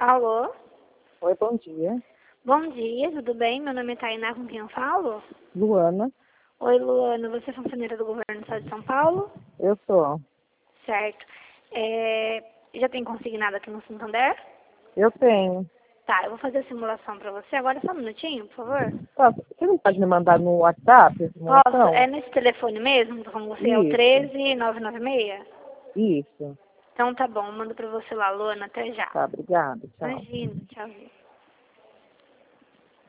Alô? Oi, bom dia. Bom dia, tudo bem? Meu nome é Tainá, com quem eu falo? Luana, Oi, Luana, você é funcionária do governo do estado de São Paulo? eu sou. Certo. Já tem consignado aqui no Santander? Eu tenho. Tá, eu vou fazer a simulação pra você. Agora só um minutinho, por favor. Você não pode me mandar no WhatsApp a Posso? simulação? É nesse telefone mesmo? Com você é o Isso, 13996? isso. Então tá bom, eu mando pra você lá, Luana, até já. Tá, obrigada. Tchau. Imagina, tchauzinho.